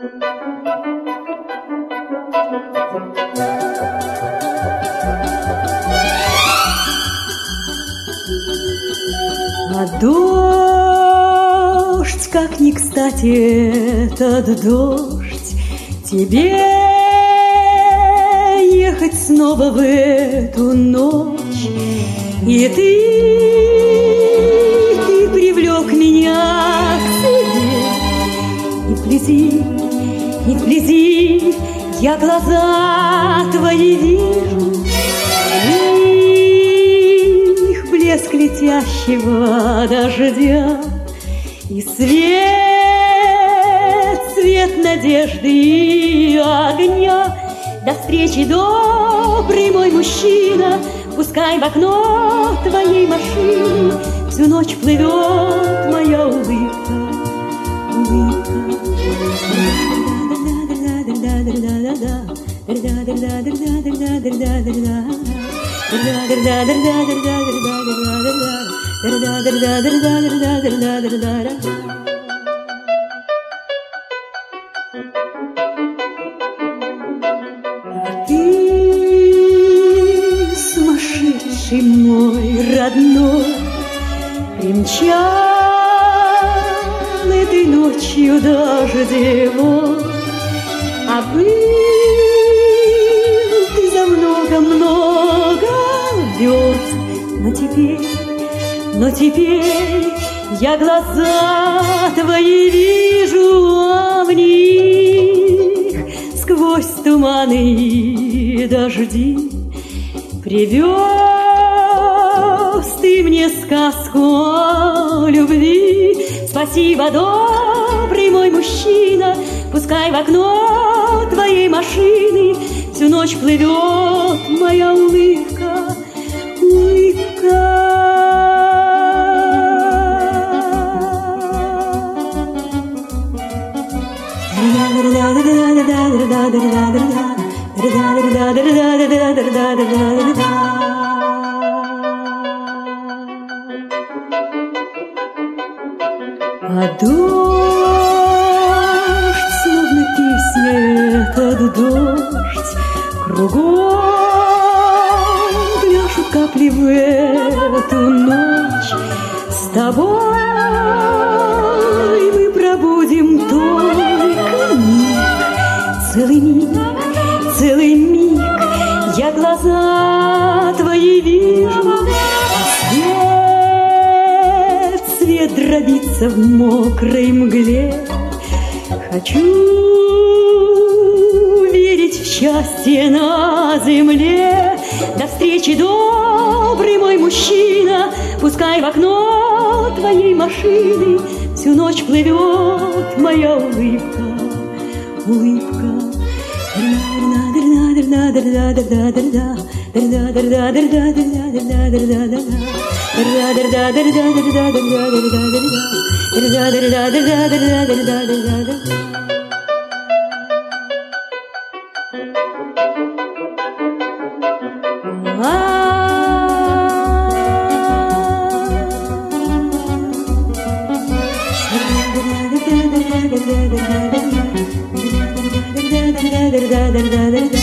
А дождь, как ни кстати этот дождь, тебе ехать снова в эту ночь. И ты привлек меня к себе. Не вблизи, я глаза твои вижу, их блеск летящего дождя и свет надежды и огня. До встречи, добрый мой мужчина, пускай в окно твоей машины всю ночь плывет моя улыбка. Ты сумасшедший мой родной, примчал этой ночью дождевой, а был ты за много-много верст. Но теперь я глаза твои вижу, а в них сквозь туманы и дожди привез ты мне сказку о любви. Спасибо, добрый мой мужчина, пускай в окно твоей машины всю ночь плывет моя улыбка. А дождь, словно песня, этот дождь, кругом пляшут капли в эту ночь. С тобой мы пробудем только миг, целый миг. Я глаза твои вижу, свет дробится в мокрой мгле. Хочу верить в счастье на земле. До встречи, добрый мой мужчина, пускай в окно твоей машины всю ночь плывет моя улыбка. Da da da da da